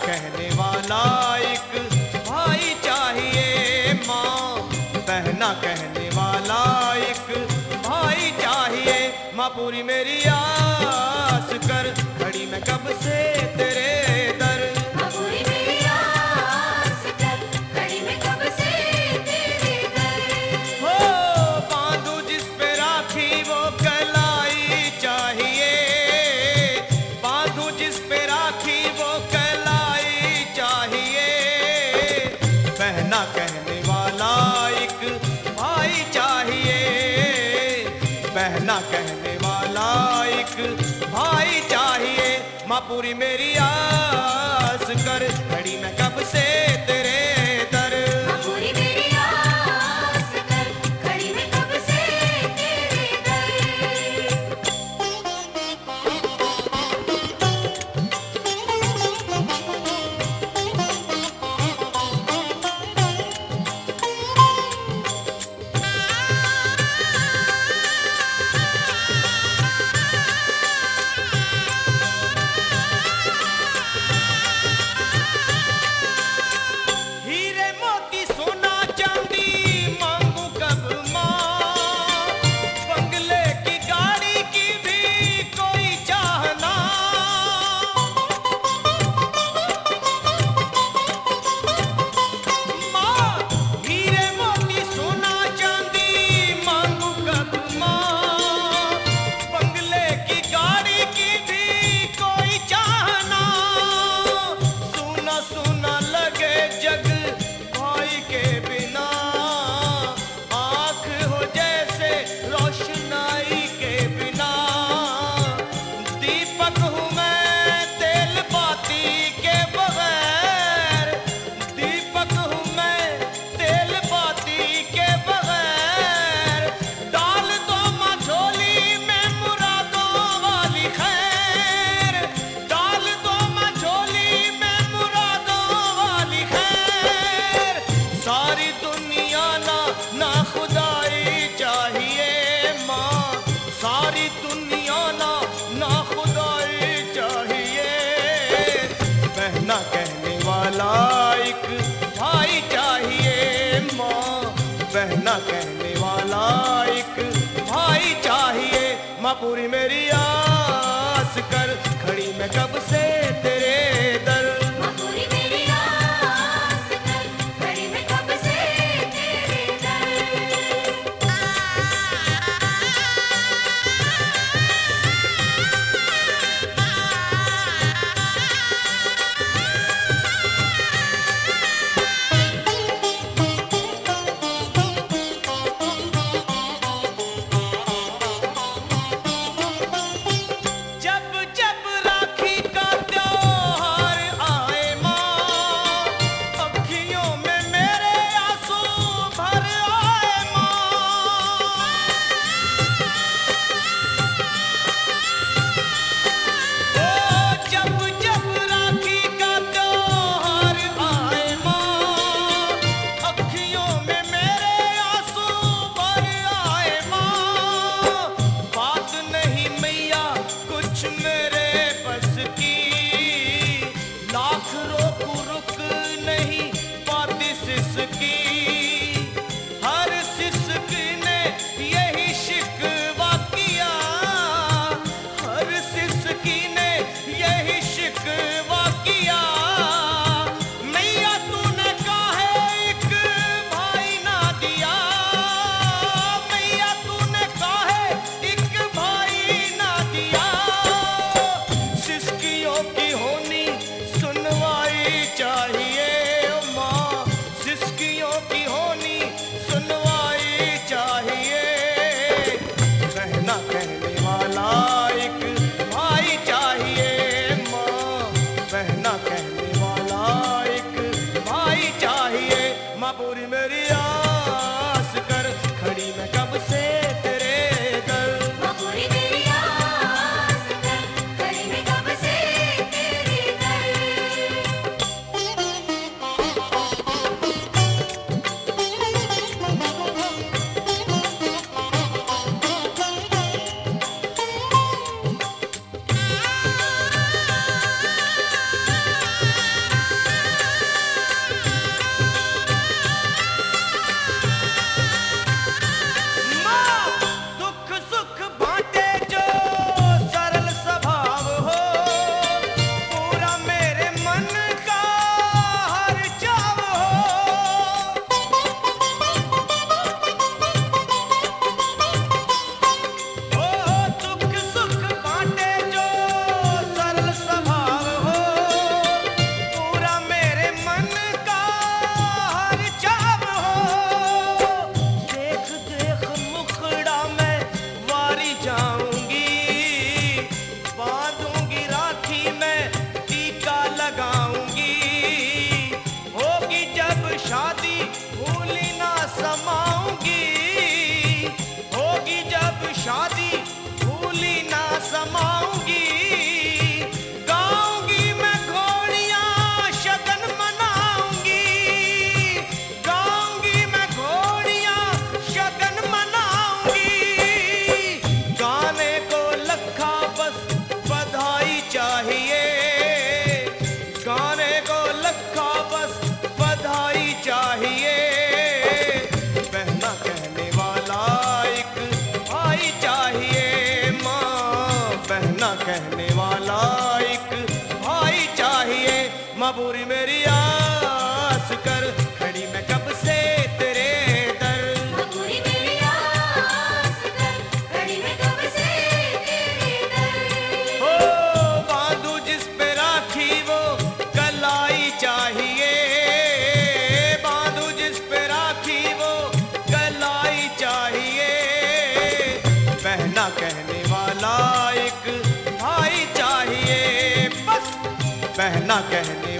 कहने वाला एक भाई चाहिए माँ, बहना कहने वाला एक भाई चाहिए। माँ पूरी मेरी आस कर, खड़ी मैं कब से तेरे दर। माँ पूरी मेरी आस कर, खड़ी मैं कब से तेरे दर। हो बांधू जिस पे राखी वो कलाई चाहिए, बांधू जिस पे राखी वो कलाई चाहिए। बहना कहने वाला एक भाई चाहिए, बहना कहने वाला एक भाई चाहिए। माँ पूरी मेरी आस कर, खड़ी मैं कब से तेरे दर। माँ पूरी मेरी आस कर, खड़ी मैं कब से तेरे दर। हीरे मोती सोना चांदी मांगू कब माँ, बंगले की गाड़ी की भी कोई चाहना। माँ हीरे मोती सोना चांदी मांगू कब माँ, बंगले की गाड़ी की भी कोई चाहना। सुना सुना लगे जग भाई के बिना, आँख हो जैसे रोशनाई के बिना। दीपक हूँ मैं तेल बाती के बगैर, दीपक हूँ मैं तेल बाती के बगैर। डाल दो माँ झोली में मुरादों वाली खैर, डाल दो माँ झोली में मुरादों वाली खैर। सारी दुनिया ना खुदाई चाहिए माँ, सारी दुनिया ना खुदाई चाहिए। बहना कहने वाला एक भाई चाहिए माँ, बहना कहने वाला एक भाई चाहिए। माँ पूरी मेरी आस कर, खड़ी मैं कब से तेरे दर। माँ पूरी मेरी आस कर, खड़ी मैं कब से तेरे दर। बहना कहने